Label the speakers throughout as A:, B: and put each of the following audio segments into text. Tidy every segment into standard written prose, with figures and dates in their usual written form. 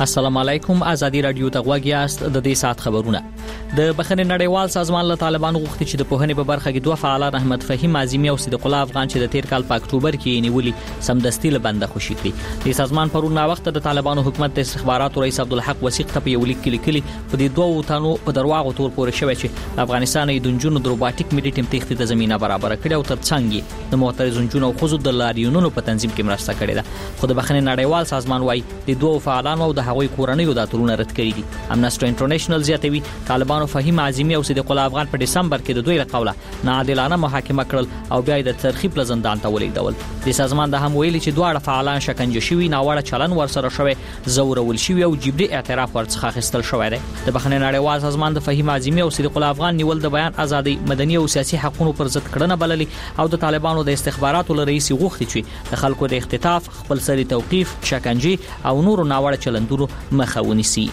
A: السلام علیکم. ازادي رادیو ته غوږ یاست. د دې سات خبرونه. د بخښنې نړیوال سازمان له طالبانو غوښتي چې د پوهنې په برخه کې دوه فعالان احمد فهیم اعظمي او صدیق الله افغان چې د تیر کال په اکتوبر کې نیولي سمدستي له بنده خوشي کړي. د سازمان پرون نا وخت د طالبانو حکومت د استخباراتو رئیس عبدالحق وثیق ته په یو لیک کې لیکلي په دې دوه تنو په درواغو تور پورې شوی چې افغانستان د دنجونو د روباټیک میډي ټیم تخته ته زمينه برابر کړي او ترڅنګ د معترض جنونو او خزو د لاریونونو په تنظیم کې مرسته کړې ده. خو د بخښنې نړیوال سازمان وايي د دوه فعالانو او د هغوی کورنۍ د تورونه رد کړي دي. امنستي انټرنیشنل زیاتوي طالبانو فهیم اعظمي او صدیق الله افغان په دسمبر کې د دوی له قوله ناعادلانه محاکمه کړل او بیا د ترخیب له زندان ته ولیدول. د سازمان د هم ویلي چې دواړه فعالان شکنجه شوي، ناوړه چلن ورسره شوی، زورول شوی او جبري اعتراف ورڅخه اخیستل شوی دی. د بخښنې نړیوال سازمان د فهیم اعظمي او صدیق الله افغان نیول د بیان ازادي، مدني او سیاسي حقوقو پر ضد کړنه بللي او د طالبانو د استخباراتو له رئیس غوښتي چې د خلکو د اختطاف، خپل سري توقيف، شکنجه او نورو ناوړه چلندونو مخه ونیسي.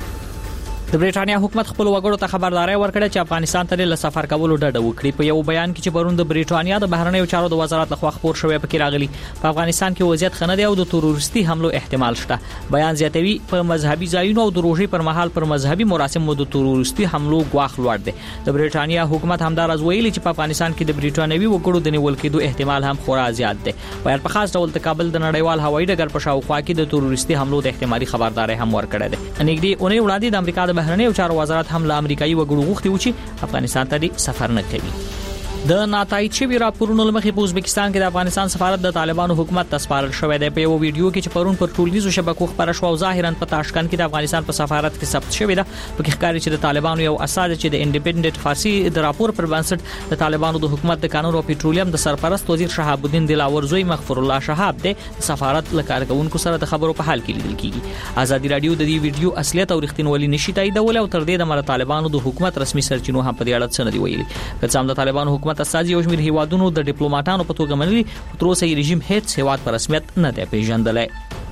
A: د بریټانیا حکومت خپل وګړو ته خبرداري ورکړه چې افغانستان ته له سفر کولو ډډه وکړي. په یو بیان کې چې پرون د بریټانیا د بهرنیو چارو د وزارت لخوا خبر شوی پکې راغلي په افغانستان کې وضعیت خنه دی او د تروریستي حملو احتمال شته. بیان زیاتوي په مذهبي ځایونو او د روژې پر مهال پر مذهبي مراسمو د تروریستي حملو غواخ لوړ دی. د بریټانیا حکومت همدارز ویلي چې په افغانستان کې د بریټانوي وګړو د نیول کېدو احتمال هم خورا زیات دی. بیان په خاص ډول د کابل د نړیوال هوایي ډګر په شاوخوا کې د تروریستي حملو د احتمالي خبرداري هم ورکړه ده. نږدې اونۍ وړاندې د امریکا د بهرنیو چارو وزارت هم له امریکایي وګړو غوښتي و چې افغانستان ته سفر نه کوي. د ناتایید شوی راپورونو لمخې په ازبکستان کې د افغانستان سفارت د طالبانو حکومت ته سپارل شوی دی. په یو ویډیو کې چې پرون پر ټولنیزو شبکو خبره شو او ظاهرا په تاشکند کې د افغانستان په سفارت کې ثبت شوی ده، په کې ښکاري چې د طالبانو یو اساس چې د انډیپندنت فارسی د راپور پر بنسټ د طالبانو د حکومت د قانون او پېټرولیم د سرپرست وزیر شهاب الدین دلاور زوی مغفور الله شهاب د سفارت له کارکونکو سره د خبرو په حال کې لیدل کیږي. ازادي رادیو د دې ویډیو اصلیت او رښتینولي نشي تاییدول او تر دې د مر طالبانو د حکومت رسمي سرچینو هم په دې اړه څه نه دی ویلي. که څه هم د طالبانو حکومت اساسي او شمیر هیوادونو د ډیپلوماټانو په توګه منلي، تر اوسه یې رژیم هیڅ هیواد په رسمیت نه دی پیژندلی.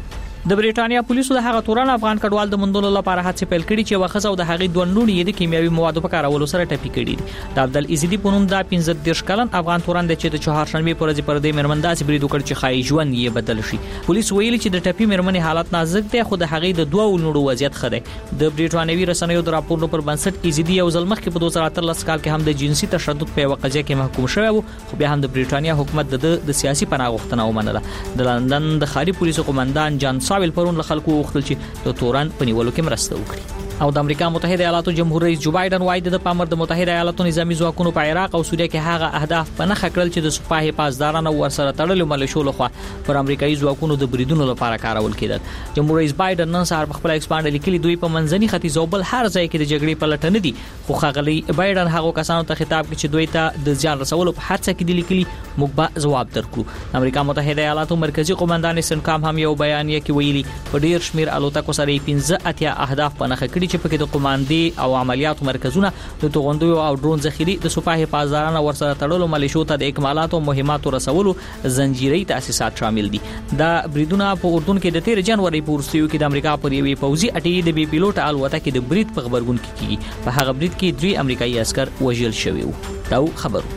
A: د بریټانیا پولیسو د هغه تورن افغان کډوال د مندلو لپاره هڅه پیل کړې چې وخت او د هغې دوه نونې د کیمیاوي موادو په کارولو سره ټپي کړي دي. د عبدل عزیزی په نوم د 15 کلن افغان تورن د چې د چهارشنبه پر ورځ پر دې مرمنداسي برید وکړ چې خای ژوند یې بدل شي. پولیس ویلي چې د ټپي مرمنې حالت نازک دی، خو د هغې د دوه نړو وضعیت ښه دی. د بریټانوي رسنیو د راپورونو پر بنسټ عزیزی یو ځل مخکې په 2013 کال کې هم د جنسي تشدد په یو قضیه کې محکوم شوی و، خو بیا هم د بریټانیا حکومت د سیاسي پناه غوښتنه ومنله. د لندن د خاري پولیسو قومندان جان ساویل پرون له خلکو وغوښتل چې د تورن په نیولو کې مرسته وکړي. او د امریکا متحده ایالاتو جمهور رئیس جو بایدن وايي د پامر د متحده ایالاتو نظامی ځواکونو په عراق او سوریه کې هغه اهداف په نخښه کړل چې د سپاه حفاظدارانو ورسره تړلو ملیشو لخوا پر امریکایي ځواکونو د بریدونو لپاره کارول کېدل. جمهور رئیس بایدن نن سهار په خپل ایکس باندې لیکلي دوی په منځني ختیځ او بل هر ځای کې د جګړې په لټه نه دي، خو ښاغلي بایدن هغه کسانو ته خطاب کوي چې دوی ته د ځان رسولو په هڅه کې دي لیکلي موږ به جواب درکړو. امریکا متحده ایالاتو مرکزی قومندان سنکام هم یو بیانیه کې ویلي په ډیر شمیر الوتکو سره 15 اهداف په نخښه کړي چې پکې د قوماندې او عملیاتو مرکزونه، د توغندیو او ډرون ذخیره، د سپاه حفاظدارانو ورسره تړلو ملیشو ته د اکمالات او مهماتو رسولو زنجیري تاسیسات شامل دي. دا بریدونه په اردن کې د 13 جنوري په وروستیو کې د امریکا پر یوې پوځي اټې د بي پیلوټ الوتکې د برید په خبرګون کې کیږي. په هغه برید کې 3 امریکایي عسكر وژل شوي وو. دا خبرو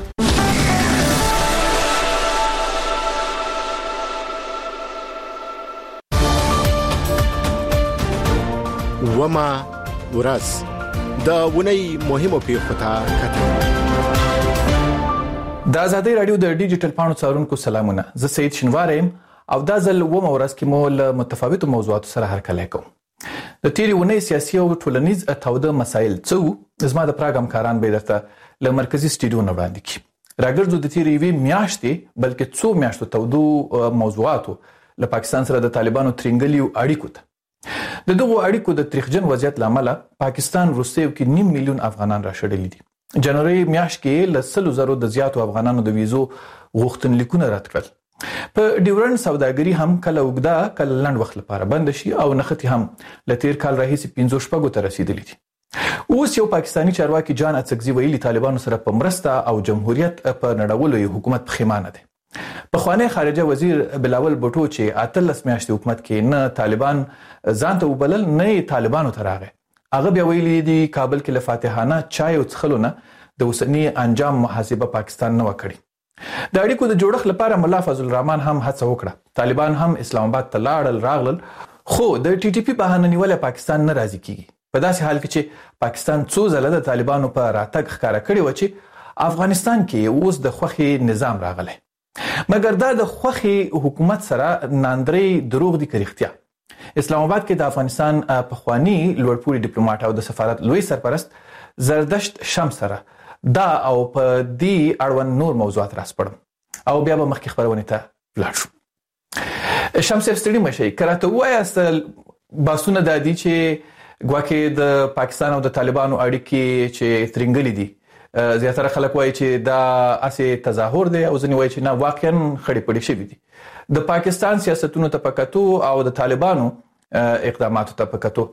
B: وما ورځ د ونی مهمو پیښو ته کتل.
C: د ازادي رادیو د ډیجیټل پاڼو څارونکو سلامونه. زه سید شنوارم او دا ځل ومه ورځ کې مو له متفاوتو موضوعاتو سره هرکلی کوم. د تیرې ونی سیاسي او ټولنیز تاوده مسایل څه زما د پراګ همکاران به درته له مرکزی سټډیو نه وړاندې کړي. راګرځو د تیرې یوې میاشتې بلکې څو میاشتو تاوده موضوعاتو له پاکستان سره د طالبانو ترنګلیو اړیکو ته. د دغو اړیکو د تاریخجن وضعیت لامل پاکستان روسیې کې 9 میلیون افغانان راشړلي دي. جنوري میاشت کې ل 100,000 د زیاتو افغانانو د ویزو غوښتنلیکونه رد کړل. په ډیورنډ سوداګري هم کله وګدا کله لنډ وخت لپاره بند شي او نختی هم ل تیر کال راهیسې 15 شپږو ته رسیدلې دي. اوس یو پاکستانی چارواکي جان اڅکزي ویلي طالبانو سره په مرسته او جمهوریت په نړولو حکومت پخیمانه دي. پخوانی خارجه وزیر بلاول بوټو چې 18 میاشتې حکومت کې نه طالبان ځان ته وبلل نه طالبانو ته راغی، هغه بیا ویلي دي کابل کې له فاتحانه چای او څښلو نه د اوسنی انجام محاسبه پاکستان نه وکړي. د اړیکو د جوړښت لپاره مولا فضل الرحمن هم هڅه وکړه. طالبان هم اسلام آباد ته لاړل راغلل، خو د ټي ټي پی بهانه نیول پاکستان نه راضي کیږي په داسې حال کې چې پاکستان څو ځله د طالبانو په راتګ ښکارا کړی و چې افغانستان کې اوس د خوخي نظام راغلی مګر دا د خوخي حکومت سره ناندري دروغ دي کریختیا اسلام آباد کې د افغانستان پخوانی لوړپوړي ډیپلوماټ او د سفارت لوی سرپرست زردشت شمس سره دا او په دې اړوند نور موضوعات راسپړم او بیا به مخکې خبرونه ته لاړ شو. شمس ستړي مشي کراته وایست باسونه د دې چې ګواکې د پاکستان او د طالبانو اړیکې چې ترنګلې دي زیاتره خلک وایي چې دا اسې تظاهر دی او ځنې وایي چې نه واقعا خړې پړې شوي دي د پاکستان سیاستونو ته پکاتو او د طالبانو اقداماتو ته پکاتو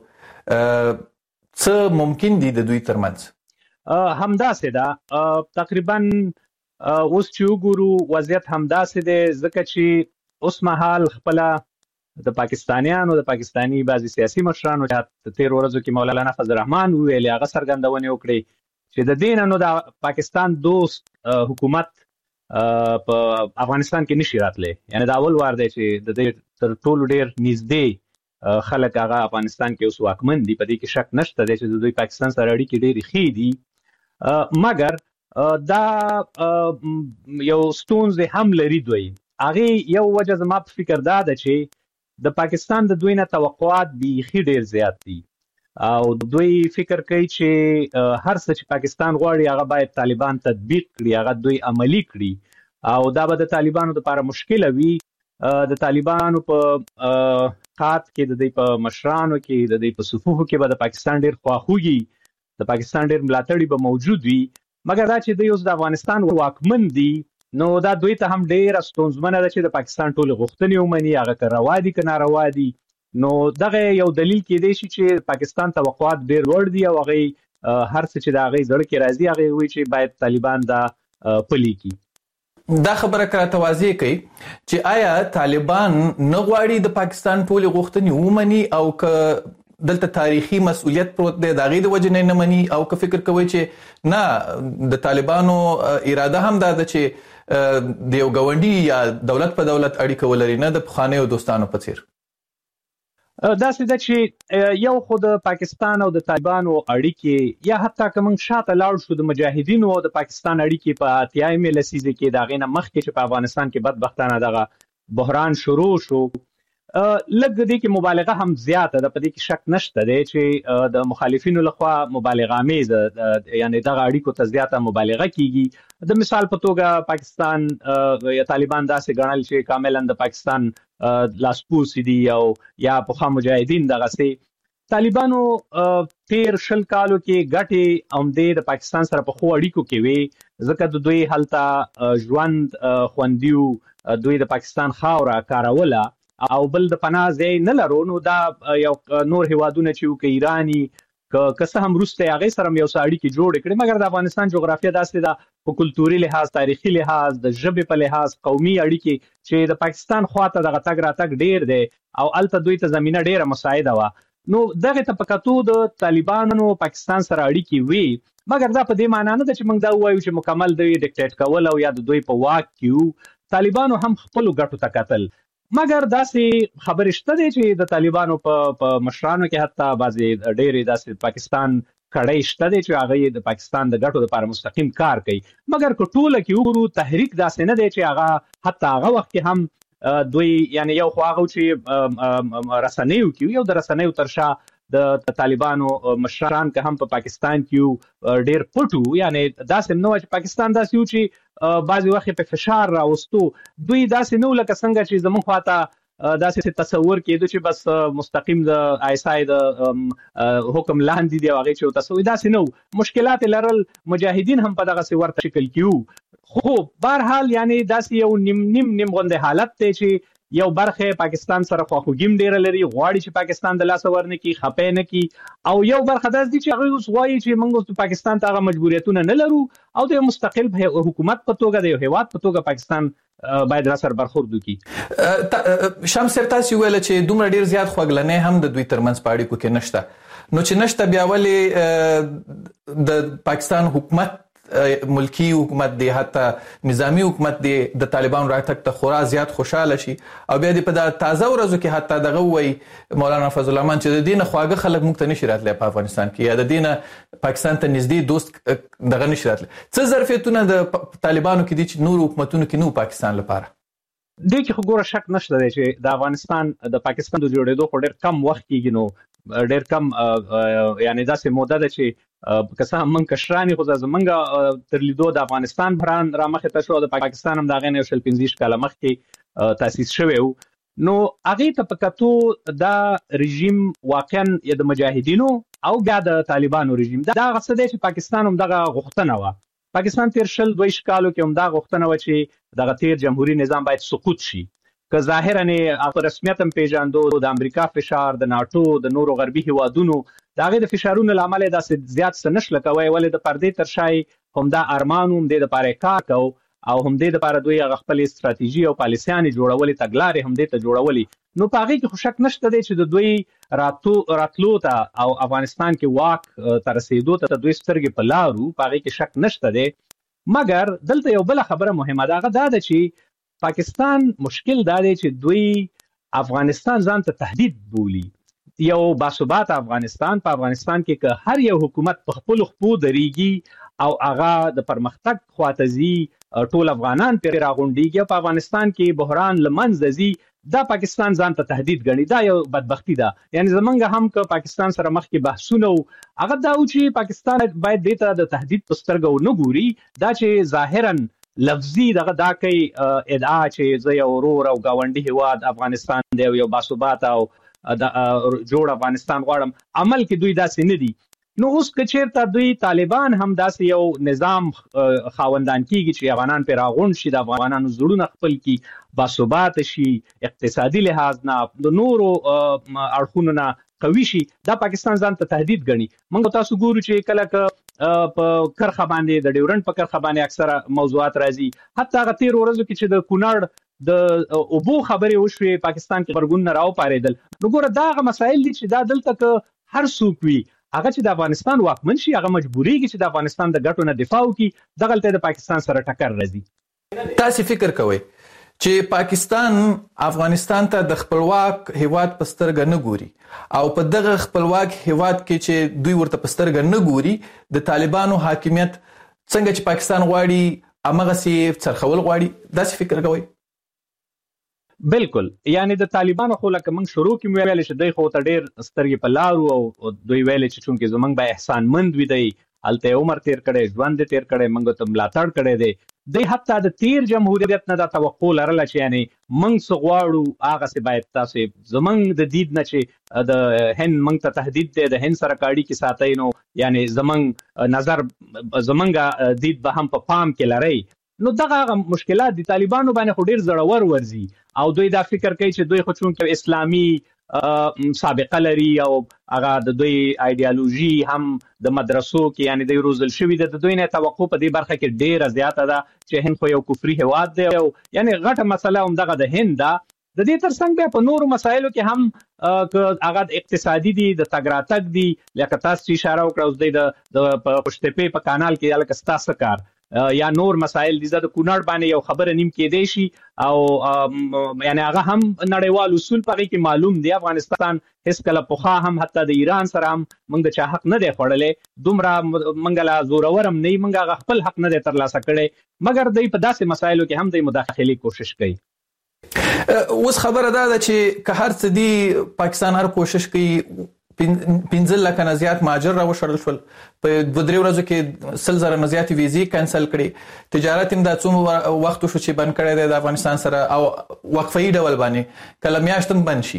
C: څه ممکن دي د دوی ترمنځ
D: همداسې ده تقریبا اوس چې وګورو وضعیت همداسې دی ځکه چې اوس مهال خپل د پاکستانیانو د پاکستانی بعضي سیاسي مشرانو چې تیر ورځو کې مولانا فضل الرحمن ویلي هغه څرګندونه وکړي چې د دین نو د پاکستان دوست حکومت په افغانستان کې نشي راتلی یعنی دا اول وار دی چې د دې تر ټولو ډیر نږدې خلک هغه افغانستان کې اوس واکمن دي په دې کې شک نشته دی چې د دوی پاکستان سره اړیکې ډېرې ښې دي مګر دا یو ستونزې هم لري دوی هغه یو وجه زما په فکر دا ده چې د پاکستان د دوی نه توقعات بیخي ډېر زیات دي او دوی فکر کوي چې هر څه چې پاکستان غواړي هغه باید طالبان تطبیق کړي هغه دوی عملی کړي او دا به د طالبانو لپاره مشکل وي د طالبانو په خاط کې د دوی په مشرانو کې د دوی په صفوفو کې به د پاکستان ډېر خواخوږي د پاکستان ډېر ملاتړي به موجود وي مګر دا چې دوی اوس د افغانستان واکمن دي نو دا دوی ته هم ډېر ستونزمنه ده چې د پاکستان ټول غوښتنې ومني هغه که روا دي که ناروا دي نو دغه یو دلیل کېدای شي چې پاکستان توقعات ډېر لوړ دي او هغه هر څه چې د هغې زړه کې راځي هغه وایي چې باید طالبان دا پلي کړي
C: دا خبره کراته واضح کوي چې آیا طالبان نه غواړي د پاکستان ټول غوښتنې ومني او که دلته تاریخي مسؤلیت پروت دی د هغې د وجې نه مني او که فکر کوي چې نه د طالبانو اراده هم دا ده چې د یو ګاونډي یا دولت په دولت اړیکه ولري نه د پخوانیو دوستانو په څیر
D: داسې ده چې یو خو د پاکستان او د طالبانو اړیکې یا حتی که موږ شاته لاړ شو د مجاهدینو او د پاکستان اړیکې په اتیایمې لسیزې کې د هغې نه مخکې چې په افغانستان کې بدبختانه دغه بحران شروع شو لږ دې کې مبالغه هم زیاته ده په دې کې شک نشته دی چې د مخالفینو لخوا مبالغه آمیزه یعنی دغه اړیکو ته زیاته مبالغه کیږي د مثال په توګه پاکستان یا طالبان داسې ګڼل چې کاملا د پاکستان لاسپوڅي دي او یا پخوا مجاهدین دغسې طالبانو تیر 20 کالو کې ګټې عمدې د پاکستان سره په ښو اړیکو کې وي ځکه د دوی هلته ژوند خوندي دوی د پاکستان خاوره کاروله او بل د پناه ځای نه لرو نو دا یو نور هیوادونه چې که ایرانی که څه هم وروسته هغې سره هم یو څه اړیکې جوړې کړې مګر د افغانستان جغرافیه داسې ده په کلتوري لحاظ تاریخي لحاظ د ژبې په لحاظ قومي اړیکې چې د پاکستان خواته دغه تګ راتګ ډېر دی او هلته دوی ته زمینه ډېره مساعده وه نو دغې ته په کتو د طالبانو پاکستان سره اړیکې وي مګر دا په دې معنا نه ده چې موږ دا ووایو چې مکمل دوی ډیکټیټ کول او یا د دوی په واک کې طالبانو هم خپلو ګټو ته کتل مګر داسې خبرې شته دی چې د طالبانو په مشرانو کې حتی بعضې ډېرې داسې پاکستان کړۍ شته دی چې هغه د پاکستان د ګټو لپاره مستقیم کار کوي مګر که ټوله کې وګورو تحریک داسې نه دی چې هغه حتی هغه وخت کې هم دوی یعنی یو خو هغه چې رسنیو کې یو د رسنیو تر شا د طالبانو مشران که هم په پاکستان کې ډېر پټو یعنی داسې نه وه چې پاکستان داسې و چې بعضې وخت په فشار راوستو دوی داسې نه و لکه څنګه چې زموږ خواته داسې تصور کېدو چې بس مستقیم د آیسای د حکم لاندې دی او هغې چې تصور داسې نه و مشکلات لرل مجاهدین هم په دغسې ورته شکل کې وو خو بهرحال یعنی داسې یو نیم غوندې حالت دی چې یو برخه پاکستان سره خواخوږي ډیره لري غواړي چې پاکستان د لاس ورنه کی خپې نه کی او یو برخه داس دي چې هغه اوس غواړي چې موږ پاکستان ته هغه مجبوریتونه نه لرو او د مستقل حکومت په توګه د هیواد په توګه پاکستان باید را سره برخورد وکړي
C: شمس تاسو ویل چې دومره ډیر زیات خوګلنې هم د دوی ترمنځ پاړې کو کې نشته نو چې نشته بیا ولې د پاکستان حکومت ملکی حکومت دی حتی نظامی حکومت دی د طالبانو راتګ ته خورا زیات خوشاله شي او بیا د په تازه ورځو کې حتی دغه وای مولانا فضل الرحمن چې د دینه خواږه خلک موږ ته نشي راتلی په افغانستان کې یا د دینه پاکستان ته نږدې دوست دغه نشي راتلی. څه ظرفیتونه د طالبانو کې دي چې نور حکومتونو کې نو پاکستان لپاره؟
D: دې کې خو ګوره شک نشته دی چې د افغانستان د پاکستان د جوړېدو خو ډېر کم وخت کېږي، نو ډېر کم یعنی داسې موده ده چې که څه هم موږ کشران خو زموږ تر لیدو د افغانستان بحران رامخې ته شو، د پاکستان هم د هغې نه 25 کاله مخکې تاسیس شوی و. نو هغې ته په کتو دا رژیم واقعا د مجاهدینو او بیا د طالبانو رژیم دا هغه څه دی چې پاکستان هم دغه غوښتنه وه. پاکستان تیر 22 کالو کې هم دا غوښتنه وه چې دغه تیر جمهوریت نظام باید سقوط شي، که ظاهرا په رسمیت هم پیژاندو د امریکا فشار، د ناتو، د نورو غربي هیوادونو د هغې د فشارونو له امله داسې زیات څه نشله کوی، ولې د پردې تر شا یې همدا ارمان هم دې دپاره یې کار کو او همدې دپاره دوی هغه خپلې ستراتیژي او پالیسیانې جوړولې، تګلارې همدې ته جوړولې. نو په هغې کې خو شک نشته دی چې د دوی راتلو ته او افغانستان کې واک ته رسېدو ته دوی سترګې په لارو، په هغې کې شک نشته دی. مګر دلته یو بله خبره مهمه ده، هغه دا ده چې پاکستان مشکل دا دی چې دوی افغانستان ځان ته تهدید بولي. یو باثباته افغانستان، په افغانستان کې که هر یو حکومت په خپلو خپو درېږي او هغه د پرمختګ خواته ځي، ټول افغانان پرې راغونډېږي او په افغانستان کې بحران له منځه ځي، دا پاکستان ځان ته تهدید ګڼي. دا یو بدبختي ده. یعنی زمونږ هم که پاکستان سره مخکې بحثونه و، هغه دا و چې پاکستان باید دې ته د تهدید په سترګه ونه ګوري، دا چې ظاهرا لفظي دغه دا کوي ادعا چې زه یو ورور او ګاونډي هیواد افغانستان دی او یو باثباته او جوړ افغانستان غواړم، عمل کې دوی داسې نه دي. نو اوس که چېرته دوی طالبان هم داسې یو نظام خاوندان کېږي چې افغانان پرې راغونډ شي، د افغانانو زړونه خپل کړي، باثباته شي، اقتصادي لحاظ نه د نورو اړخونو نه قوي شي، دا پاکستان ځان ته تهدید ګڼي. موږ تاسو ګورو چې کله که په کرخه باندې د ډیورنډ په کرخه باندې اکثره موضوعات راځي، حتی هغه تیر ورځو کې چې د کونړ د اوبو خبرې وشوې، پاکستان کې غبرګونونه راوپارېدل. نو ګوره دا هغه مسایل دي چې دا دلته که هر څوک وي هغه چې د افغانستان واکمن شي، هغه مجبوریږي چې د افغانستان د ګټو نه دفاع وکړي، دغلته د پاکستان سره ټکر راځي.
C: تاسو فکر کوئ چې پاکستان افغانستان ته د خپلواک هیواد په سترګه نه ګوري او په دغه خپلواک هیواد کې چې دوی ورته په سترګه نه ګوري، د طالبانو حاکمیت څنګه چې پاکستان غواړي همغسې څرخول غواړي، داسې فکر کوئ؟
D: بالکل. یعنی د طالبانو خو لکه موږ شروع کې مو ویل چې دوی خو ته ډېر سترګې په لارو او دوی ویل چې چونکې زموږ به احسانمند وي، دی هلته عمر تیر کړی، ژوند یې تیر کړی، موږ ته ملاتړ کړی دی. دوی حتی د تیر جمهوریت نه دا توقع لرله چې یعنی موږ څه غواړو هغسې باید تاسو زموږ د دید نه چې د هند موږ ته تهدید دی، د هند سره که اړیکې ساتئ نو یعنی زموږ نظر زموږ دید به هم په پام کې لرئ. نو دغه مشکلات د طالبانو باندې خو ډېر زړور ورځي او دوی دا فکر کوي چې دوی خو چونکې اسلامي سابقه لري او هغه د دوی ایډیالوژي هم د مدرسو کې یعنی دوی روزل شوي ده، د دوی نه توقع په دې برخه کې ډېره زیاته ده چې هند خو یو کفري هیواد دی او یعنی غټه مسله هم دغه د هند ده. د دې ترڅنګ بیا په نورو مسایلو کې هم که هغه اقتصادي دي، د تګ راتګ دي، لکه تاسو چې اشاره وکړه اوس دی د پښتپې په کانال کې هلکه ستاسو کار یا نور مسایل دي. زه د کونړ باندې یو خبره نیم کېدی شي او یعنی هغه هم نړیوال اصول په هغې کې معلوم دی. افغانستان هیڅ کله پخوا هم حتی د ایران سره هم موږ د چا حق نه دی خوړلی، دومره موږ لا زورور هم نه یو، موږ هغه خپل حق نه دی ترلاسه کړی، مګر دوی په داسې مسایلو کې هم دوی مداخلې کوشش کوي.
C: اوس خبره دا ده چې که هر څه دی پاکستان هر کوشش کوي، 15 لکه نه زیات مهاجر راوشړل شول، په 2-3 ورځو کې 100,000 نه زیات ویزې کینسل کړي، تجارت هم دا څومره وخت شو چې بند کړی دی د افغانستان سره او وقفه‌ای ډول باندې کله میاشت هم بند شي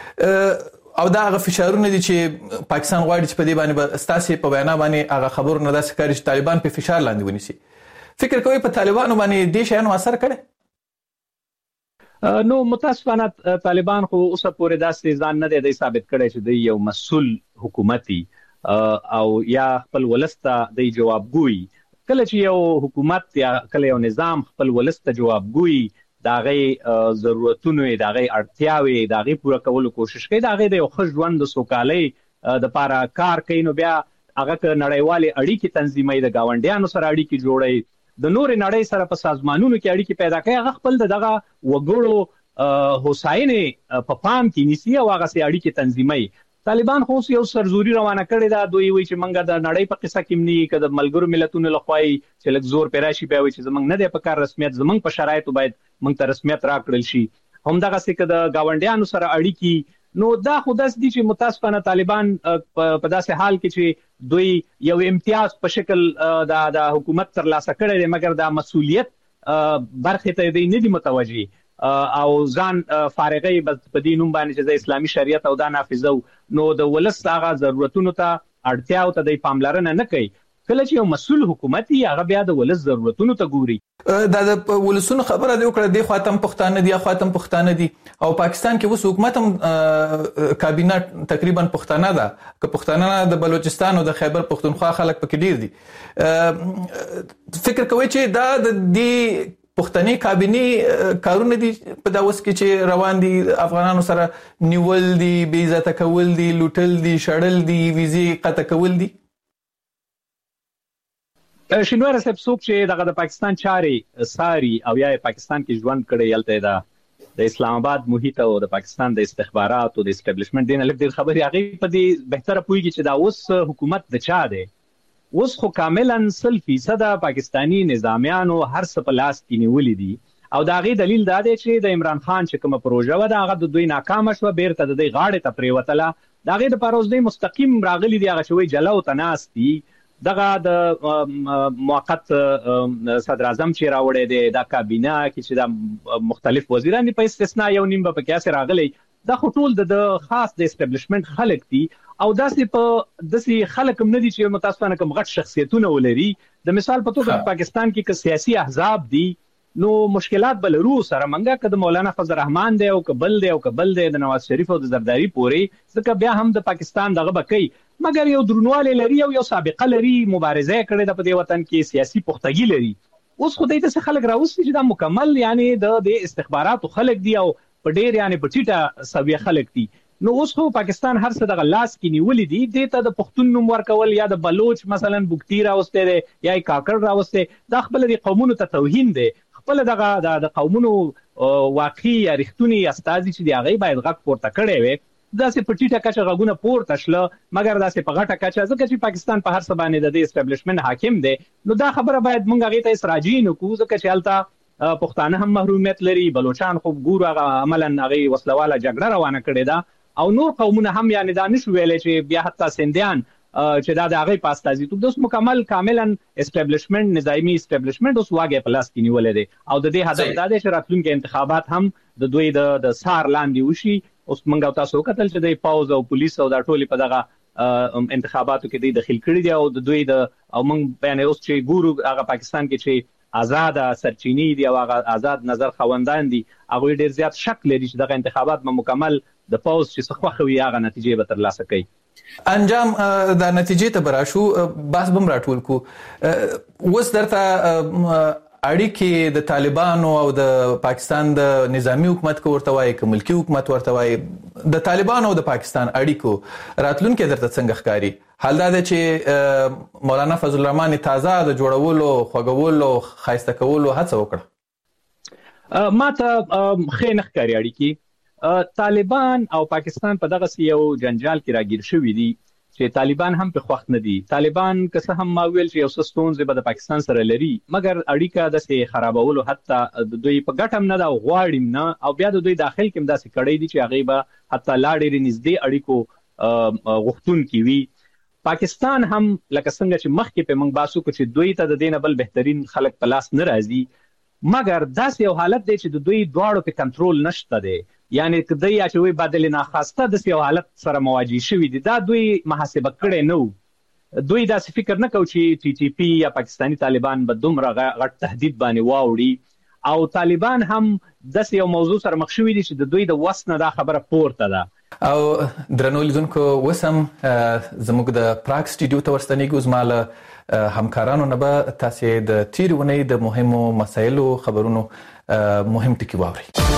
C: او دا هغه فشارونه دي چې پاکستان غواړي چې په دې باندې ستاسو په وینا باندې هغه خبرونه داسې کوي چې طالبان په فشار لاندې ونیسي. فکر کوئ په طالبانو باندې دې شیانو اثر کړی؟
D: نو متاسفانه طالبان خو اوسه پورې داسې ځان نه دی ثابت کړی چې دی یو مسؤل حکومتي او یا خپل ولس ته دی جوابګوي. کله چې یو حکومت یا کله یو نظام خپل ولس ته جوابګوي، د هغې ضرورتونو یې، د هغې اړتیاوې د هغې پوره کولو کوشش کوي، د هغې د یو ښه ژوند د سوکالۍ دپاره کار کوي، نو بیا هغه ک نړیوالې اړیکې تنظیمي، د گاونډیانو سره اړیکې جوړي، د نور نړۍ سره په سازمانونو کې اړیکې پیدا کوي، هغه خپل دغه وګړو هوساینه په پام کې نیسي او هغه سي اړیکې تنظیمي. طالبان خو یو سرزوري روانه کړې ده، دوی وایي چې منګه د نړۍ په قصه کې مني که د ملګرو ملتونو لخوا چې لږ زور پیراشي بیا وایي چې زمنګ نه دی په کار رسمیت، زمنګ په شرایطو باید موږ ته رسمیت راکړل شي. همدغه سي که د گاونډیانو سره اړیکې، نو دا خو داس دي چې متاسفانه طالبان په داسې حال کې چې دوی یو امتیاز په شکل د حکومت ترلاسه کړی دی، مګر دا مسؤلیت برخې ته دی نه دي متوجي او ځان فارغي بس په دې نوم باندې چې د اسلامي شریعت او دا نافذو، نو د ولس هغه ضرورتونو ته اړتیاو ته د پاملرنه نه کوي. کله چې یو مسؤل حکومت یې هغه بیا د ولس ضرورتونو ته ګوري.
C: دا د ولسونو خبره دی وکړه، د خاطم پښتانه دي، خاطم پښتانه دي او پاکستان کې اوس حکومت هم کابینه تقریبا پښتانه ده، که پښتانه د بلوچستان او د خیبر پختونخوا خلک پکې ډیر دي. فکر کوي چې دا د دې پښتني کابینه کارونه دي په دا وس کې چې روان دي، افغانانو سره نیول دي، بې عزت کول دي، لوټل دي، شړل دي، ویزې قطع کول دي.
D: شینوار صاحب څوک چې دغه د پاکستان چاري ساري او یا پاکستان کې ژوند کړي یلته د اسلام آباد محیط او د پاکستان د استخباراتو د اسټابلیشمنت دین لږ ډیر خبري هغه په دې بهتره پوهیږي چې دا اوس حکومت د چا دی. اوس خو کاملا 100% پاکستانی نظامیانو هر څه په لاس کې نیولې دي او دا غي دلیل دا دی چې د عمران خان چې کوم پروژه و دا هغه د دوی ناکام شو، بیرته د دوی غاړه ته پریوتله، دا غي د پروژې مستقیم راغلي دي، هغه شوی جلو تناستي دغه د موقت صدر اعظم چې راوړی دی دا کابینه کې چې د مختلف وزیران په استثناء یو نیم په کې سره راغلي، دا ټول د خاص د اسټابلیشمنت خلک دي او داسې په داسې خلک هم نه دي چې متاسفانه کوم غټ شخصیتونه ولري. د مثال په توګه پاکستان کې که سیاسي احزاب دي نو مشکلات بلرو سره منګه که د مولانا فضل الرحمن دی او کبل دی او کبل دی د نواز شریف او د زرداری پوري، ځکه بیا هم د پاکستان دغه بکی مګر یو درنواله لري او یو سابقه لري، مبارزه کړې د په دې وطن کې سیاسي پختګي لري. اوس خو دې ته خلک راوستي چې دا مکمل یعنی د استخباراتو خلک دي او په ډیر یعنی په ټیټه سویه خلک دي. نو اوس خو پاکستان هر څه دغه لاس کې نیولې دي، دې ته د پښتون نوم ورکول یا د بلوچ مثلا بوکتی راوسته دی یا کاکړ راوسته، دا خپل د قومونو ته توهین دی. خپل دغه د قومونو واقعي یا رښتونی استازي چې دی هغه باید غږ پورته کړي وي، داسې په ټیټه کچه غږونه پورته شله، مګر داسې په غټه کچه ځکه چې پاکستان په هر څه باندې د اسټابلیشمنت حاکم دی، نو دا خبره باید مونږ هغه ته اسراجی نه کوو، ځکه چې الته پښتانه هم محرومیت لري، بلوچستان خو ګورو هغه عملاً هغه وسلواله جګړه روانه کړې ده او نور قومونه هم یعنی دا نشو ویلې چې بیا حتی سندیان چې دا د هغه پاستازي تو د مکمل کاملا اسټابلیشمنت نظامی اسټابلیشمنت اوس واګه پلاس کې نیولې دي او د دې هدف دا دی چې راتلونکي انتخابات هم د دوی د سار لاندې وشي. اوس موږ تاسو کتل چې د پاوز او پولیس او د ټولي په دغه انتخاباتو کې د داخل کړي دي او د دوی د او موږ بیان اوس چې ګورو هغه پاکستان کې چې آزاد سرچینی دي او هغه آزاد نظر خوندان دي، هغه ډیر زیات شک لري چې دغه انتخابات به مکمل د پاوز چې څه خوخوي هغه نتیجې به ترلاسه کوي.
C: انجام د نتیجې ته براشو بس بم راټول کو. وس درته اړیکې د طالبانو او د پاکستان د نظامی حکومت کو ورته وایي، که ملکی حکومت ورته وایي، د طالبانو او د پاکستان اړیکو راتلونکي درته څنګه ښکاری؟ حال دا دی چې مولانا فضل الرحمن تازه د جوړولو، خوګولو، خایسته کولو هڅه وکړه.
D: ما ته خې نه ښکاری اړیکې طالبان او پاکستان په دغه یو جنجال کې راګیر شوي دي چې طالبان هم په خوښ نه دي. طالبان که څه هم ما ویل چې یو څه ستونزې به د پاکستان سره لري، مګر اړیکه داسې خرابولو حتی د دوی په ګټه هم نه ده او غواړي نه، او بیا د دوی داخل کې هم داسې کړی دي چې هغې به حتی لا ډېرې نږدې اړیکو غوښتونکي وي. پاکستان هم لکه څنګه چې مخکې په موږ باسو کو چې دوی ته د دې نه بل بهترین خلک په لاس نه راځي، مګر داسې یو حالت دی چې د دوی دواړو په کنټرول نشته دی، یعنی که دوی چې وي بدل ناخواسته داسې یو حالت سره مواجه شوي دي. دا دوی محاسبه کړی نه و، دوی داسې فکر نه کوي چې ټي ټي پی یا پاکستانی طالبان به دومره غټ تهدید باندې واوړي، او طالبان هم داسې یو موضوع سره مخ شوي دي چې د دوی د وس نه دا خبره پورته ده.
C: او درنو لیدونکو وسم زموږ د پراګ سټوډیو ته ورستنیږو، زما له همکارانو نه به تاسې د تېرې اونۍ د مهمو مسایلو خبرونو مهم ټکي واورئ.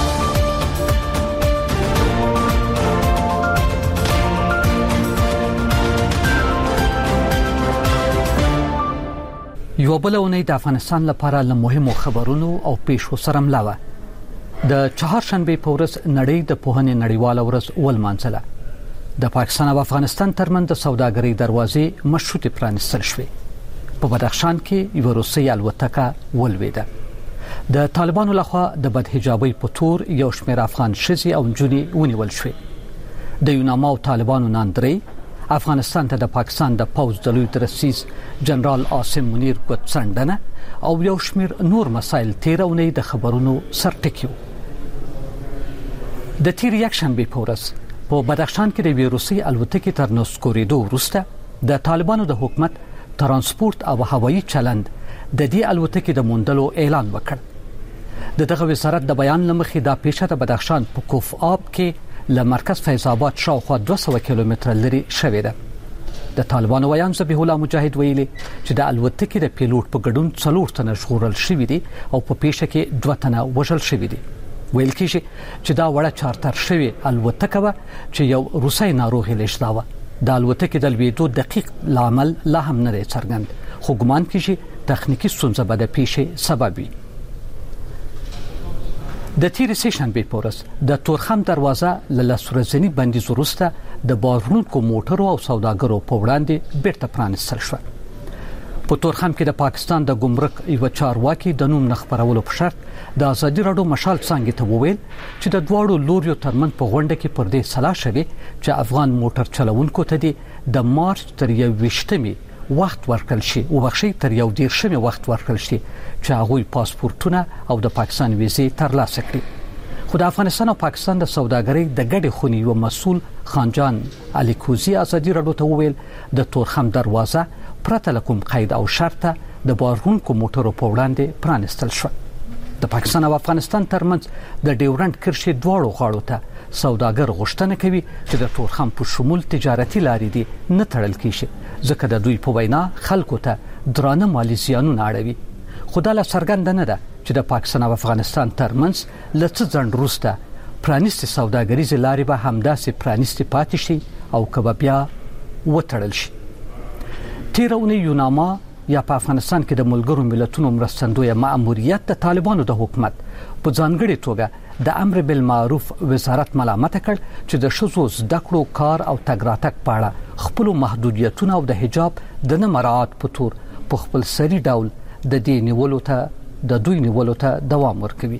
E: یو بل اونۍ د افغانستان لپاره له مهمو خبرونو او پیښو سره ملاوه. د چهارشنبه په ورځ نړۍ د پوهنې نړیواله ورځ ولمانځله. د پاکستان او افغانستان ترمنځ د سوداګرۍ دروازې مشروطه پرانستل شوې. په بدخشان کې یو روسي الوتکه ولوېده. د طالبانو لخوا د بدحجابۍ په تور یو شمېر افغان ښځې او نجونې ونیول شوې. د یوناما او طالبانو نن درې افغانستان ته د پاکستان د پوځ د لوی درسیز جنرال عاصم منیر ګوتڅنډنه او یو شمېر نور مسایل تیرونې د خبرونو سرټکی وو. د تیر یک شنبه په ورځ په بدخشان کې د ویروسي الوتکې تر نسکورېدو وروسته د طالبانو د حکومت ترانسپورت او هوایي چلند د دې الوتکې د موندلو اعلان وکړ. دغه وزارت د بیان لمخې دا پیښه د بدخشان په کوف آب کې له مرکز فیض آباد شاوخوا 200 کیلومتره لري شوې ده. د طالبانو ویان ذبیح الله مجاهد ویلي چې د الوتکې د پیلوټ په ګډون 4 تنه ژغورل شوي دي او په پیښه کې 2 تنه وژل شوي دي. ویل کېږي چې دا وړه چارتر شوی الوتکه و چې یو روسي ناروغي لښداوه. د الوتکې د لوېدو دقیق لامل لا هم نه دی څرګند، خو ګمان کېږي تخنیکی ستونزه به د پیښې سبب وي. د تیر سه شنبه په ورځ د تورخم دروازه له لاسرزنی بندیز وروسته د بارونکو موټرو او سوداګرو په وړاندې بیرته پرانستل شو. په تورخم کې د پاکستان د ګمرک یو چارواکي د نوم نخبرولو په شرط د ازادي راډیو مشال څنګه ته وویل چې د دواړو لوریو ترمن په غونډه کې پر دې صلاح شوه چې افغان موټر چلوونکو ته د مارچ تر 21 وخت ورکړل شي او بخښي تر 10 وخت ورکړل شي چې هغوی پاسپورتونه او د پاکستان ویزې ترلاسه کړي. خو د افغانستان او پاکستان د سوداګرۍ د ګډې خونې یو مسؤل خانجان علي کوزي ازادي راډیو ته وویل د تورخم دروازه پرته کوم قید او شرط د بارونکو موټرو په وړاندې پرانستل شو. د پاکستان او افغانستان ترمنځ د ډیورنډ کرښې دواړو غاړو ته سوداګر غوښتنه کوي چې د تورخم په شمول تجارتي لارې دي نه تړل کیږي ځکه د دوی په وینا خلکو ته درانه مالی زیانونه اړوي. خو دا څرګنده نه ده چې د پاکستان او افغانستان ترمنځ لڅ ځند وروسته پرانیستي سوداګریزې لارې به همداسې پرانیستي پاتې شي او کبه بیا وتړل شي. تیرونه یوناما یا په افغانستان کې د ملګرو ملتونو مرستندوی مأموریت د طالبانو د حکومت په ځانګړي توګه د امر بالمعروف وزارت ملامت کړ چې د شذو زده کړو کار او تګ راتګ په اړه خپل محدودیتونه او د حجاب د نه مراعات په تور په خپل سری ډول د دې نیولو ته د دوی نیولو ته دوام ورکوي.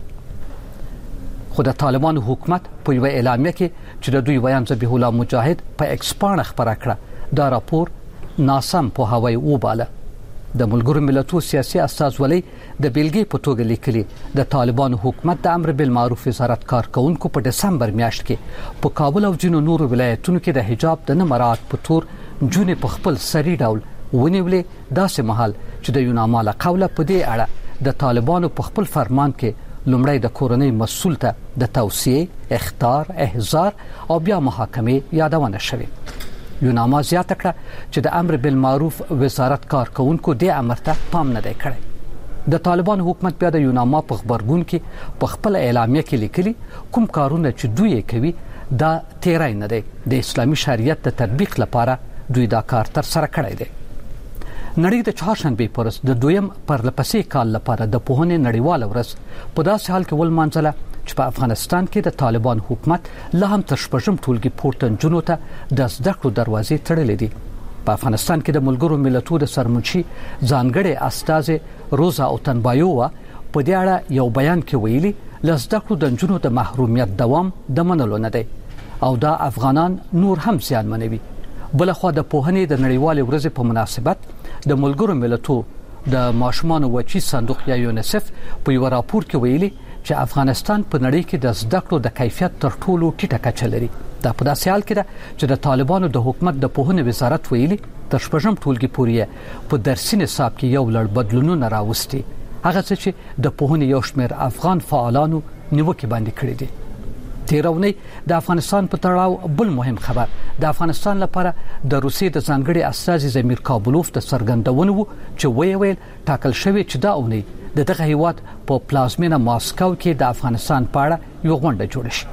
E: خو د طالبانو حکومت په یو اعلامیه کې چې د دوی ویان ذبیح الله مجاهد په ایکس باندې خبره کړه دا راپور ناسم په هوای وباله. د ملګرو ملتونو سیاسي استازولۍ د بیلګې په توګه لیکلي د طالبانو حکومت د امر بالمعروف وزارت کارکونکو په دسمبر میاشت کې په کابل او ځینو نورو ولایتونو کې د حجاب د نه مراعات په تور جون په خپل سری ډول ونیولې. داسې مهال چې د یوناما له قوله په دې اړه د طالبانو په خپل فرمان کې لومړی د کورنۍ مسؤل ته د توصیه، اخطار، احضار او بیا محاکمه یادونه شوه. یوناما زیاته کړه چې د امر بالمعروف وزارت کارکونکو د امر ته پام نه دی کړی. د طالبانو حکومت بیا د یوناما په خبرګون کې په خپل اعلامیه کې لیکلي کوم کارونه چې دوی کوي دا تیرای نه دی، د اسلامي شریعت د تطبیق لپاره دوی دا کار تر سره کړی دی. نړۍ د چهارشنبه پر ورځ د دویم پرلپسې کال لپاره د پوهنې نړیواله ورځ په داسې حال کې ولمانځله چې په افغانستان کې د طالبان حکومت لا هم تر شپږم ټولګي پورته نجونو ته د زده کړو دروازې تړلې دي. په افغانستان کې د ملګرو ملتونو د سرمنشي ځانګړي استازي روزا اوتنبایووا په دې اړه یو بیان کې ویلي لزده کړو د نجونو د محرومیت دوام د منلو نه دی او دا افغانان نور هم زیانمنوي. بلخوا د پوهنې د نړیوالې ورځې په مناسبت د ملګرو ملتونو د ماشومان وچی صندوق یا یونیسف په یو راپور کې ویلي چې افغانستان په نړۍ کې د زده کړو د کیفیت تر ټولو ټیټه کچه لري. دا په داسې حال کې ده چې د طالبانو د حکومت د پوهنې وزارت ویلي تر شپږم ټولګي پورې په درسي نصاب کې یو لړ بدلونونه راوستي، هغه څه چې د پوهنې یو شمېر افغان فعالانو نیوکه باندې کړې دي. تیرونی د افغانستان په تړاو بل مهم خبر د افغانستان لپاره د روسیې د ځانګړي استازي زمیر کابلوف د څرګندونو چې ویل ټاکل شوی چې دا اونۍ دغه هیواد په پلازمینه ماسکو کې د افغانستان په اړه یو غونډه جوړه شي.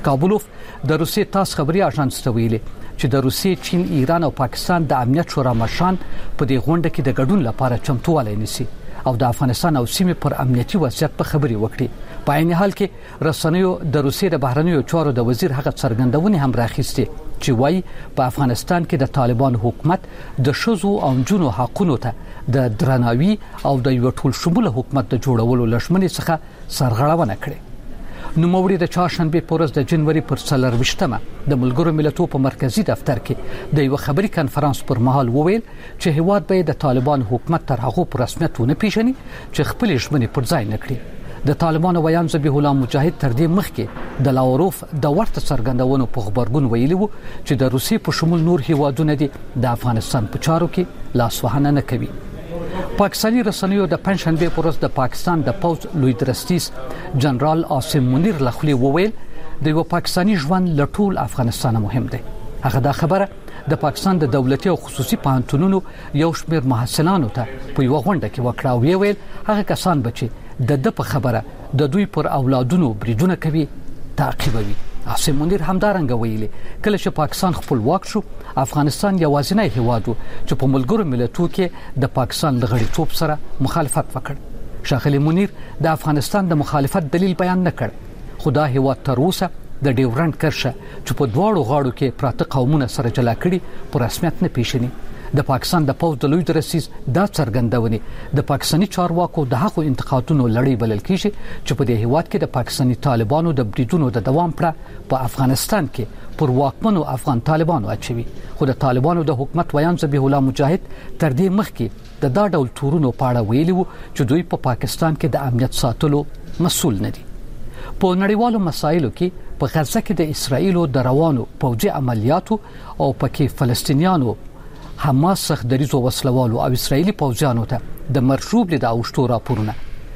E: کابولوف د روسي تاس خبري اژانس ته ویلي چې د روسي، چین، ایران او پاکستان د امنیت شورا مشران په دې غونډه کې د ګډون لپاره چمتووالی نیسي او د افغانستان او سیمې پر امنیتي وضعیت په خبري وکړي. په عین حال کې رسنیو د روسي د بهرنیو چارو د وزیر هغه څرګندونې هم راخیستې چې وایي په افغانستان کې د طالبان حکومت د شذو او جنو حقوقو ته د درناوي او د یو ټول شموله حکومت د جوړولو لښمنې څخه سرغړونه کړې. نو موري د چهارشنبه پورز د جنوري پر 24مه د ملګرو ملتونو په مرکزی دفتر کې د یو خبري کانفرنس پر مهال وویل چې هیواد به د طالبان حکومت تر هغه پر رسمیت ونه پیژني چې خپل ژمنې پر ځای نکړي. د طالبانو ویان ذبیح الله مجاهد تر دې مخکې د لاوروف د ورته څرګندونو په خبرګون ویلي وو چې د روسي په شمول نور هیوادونه دي د افغانستان په چارو کې لاسوهنه نه کوي. پاکستاني رسنیو د پنځشنبه پر ورځ د پاکستان د پوز لوی درستیز جنرال عاصم منیر لخوا وویل د یو پاکستاني ژوند لټول افغانستان مهم دی. هغه دا خبره د پاکستان د دولتي او خصوصي پوهنتونونو یو شمېر محصلانو ته په یو غونډه کې وکړه او ویل هغه کسان بچي د په خبره د دوی پر اولادونو بریدونه کوي تعقیبوي. عاصم منیر همدارنګه ویلي کله چې پاکستان خپلواک شو افغانستان یوازینی هیواد چې په ملګرو ملتونو کې د پاکستان لغړیتوب سره مخالفت وکړ. شاخلي منیر د افغانستان د مخالفت دلیل بیان نه کړ خو دا هیواد تر اوسه د ډیورنډ کرښه چې په دواړو غاړو کې پراته قومونه سره جلا کړي پر رسمیت نه پیژني. د پاکستان د پوز د لوی درسیز دا څرګندونې د پاکستاني چارواکو د هغو انتقادونو لړۍ بلل کیږي چې په دې هیواد کې د پاکستاني طالبانو د بریدونو د دوام پر په افغانستان کې پر واکمنو افغان طالبانو اچوي. خو د طالبانو د حکومت ویان ذبیح الله مجاهد تر دې مخکې د دا ډول تورونو په اړه ویلي وو چې دوی په پاکستان کې د امنیت ساتلو مسؤل نه دي. په نړیوالو مسایلو کې په غزه کې د اسرایل د روانو پوځي عملیاتو او پکې فلسطینیانو حماس څخه دریزو وسلوالو او اسرایلی پوځیانو ته د مرشوب لید اوشتو راپورونه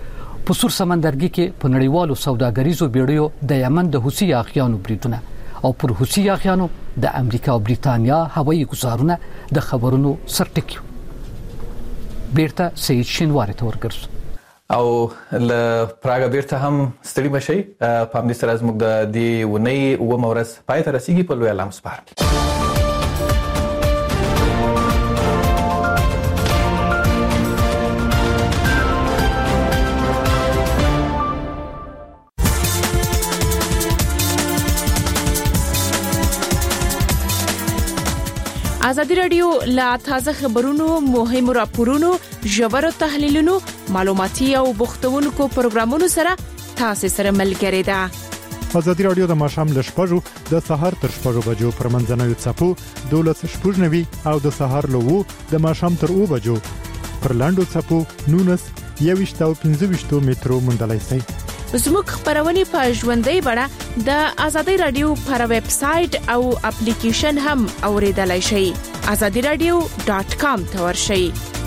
E: په سور سمندرګي کې په نړیوالو سوداګریزو بیړیو د یمن د حوثي اغیانو بریدونه او پر حوثي اغیانو د امریکا او بریتانیا هوایي ګزارونه د خبرونو سرټکیو. بیرته سید شینواری ته ورګرځو
C: او ل پراګه بیرته هم ستړي بشي په همدې سره زموږ د دې ونی و مورس پای ته رسیدي په لوی علام سپار.
F: ازادي رادیو لا تازه خبرونو، مهم راپورونو، ژور تحلیلونو، معلوماتي او بوختونکو پروګرامونو سره تاسو سره ملګری ده.
G: ازادي رادیو د ماشام لشپږو د سحر تر 6 بجو پر منځنوي چپو 12:90 او د سحر لوو د ماشام تر 2 بجو پر لاندو چپو 19 او 15 مترو مندلای سي.
F: زموږ خبرونه په ژوندۍ بڼه د ازادي رادیو پر ویب سټ او اپلیکیشن هم اوریدلای شئ. azadiradio.com ته ورشئ.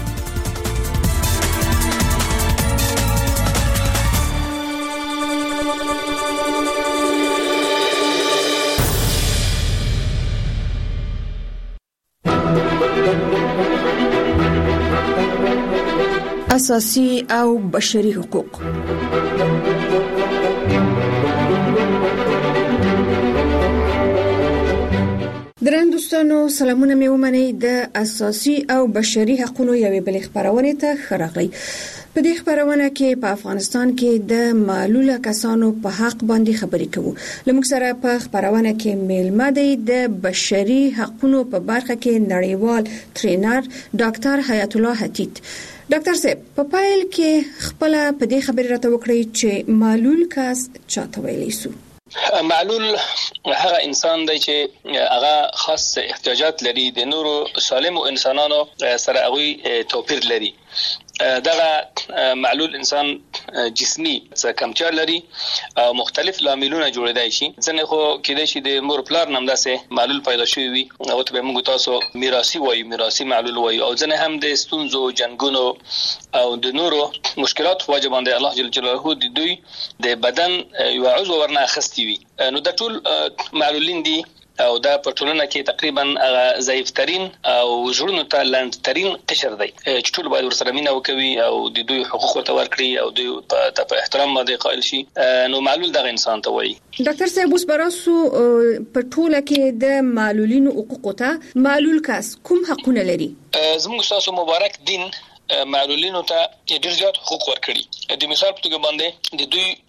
F: اساسي او بشري حقوق. درنو دوستانو سلامونه مې ومنئ. د اساسي او بشري حقوقو یوې بلې خبرونه ته خراغلی. په دې خبرونه کې په افغانستان کې د معلوله کسانو په حق باندې خبرې کوو. لمږ سره په خبرونه کې میلمه دی د بشري حقوقو په برخه کې نړیوال ټرینر ډاکټر حیات الله حتیت. ډاکټر صاحب په پایل کې خپل په دې خبرې راته وکړئ چې معلول کس چاته ویلی سو.
H: معلول هغه انسان دی چې هغه خاص احتیاجات لري، د نورو سالمو انسانانو سره هغه توپیر لري. دغه معلول انسان جسمي څه کمچار لري او مختلف لاملونه جوړیدای شي. ځنه خو کېدای شي د مور پلار نام داسې معلول پیدا شوی وي او ته به موږ تاسو میراثي وایي، میراثي معلول وایي، او ځنه هم د ستونزو، جنگونو او د نورو مشکلات واجب باندې الله جل جلاله د دوی د بدن یو عضو ورنه اخستي وي. نو د ټول معلولین دي او دا په ټولنه کې تقریبا ضعیف ترين او ژوند ته لاندې ترين قشر دی چې ټول باید ورسره مینه وکوي او د دوی حقوق ورته ورکړي او دوی په احترام باندې قائل شي نو معلول دغه انسان ته وایي.
F: ډاکټر صاحب اوس براسو په ټوله کې د معلولینو حقوق ته معلول کس کوم حقونه لري؟
H: زموږ تاسو مبارک دین معلولینو ته ډېر زیات حقوق ورکړي. د مثال په توګه باندې د دوی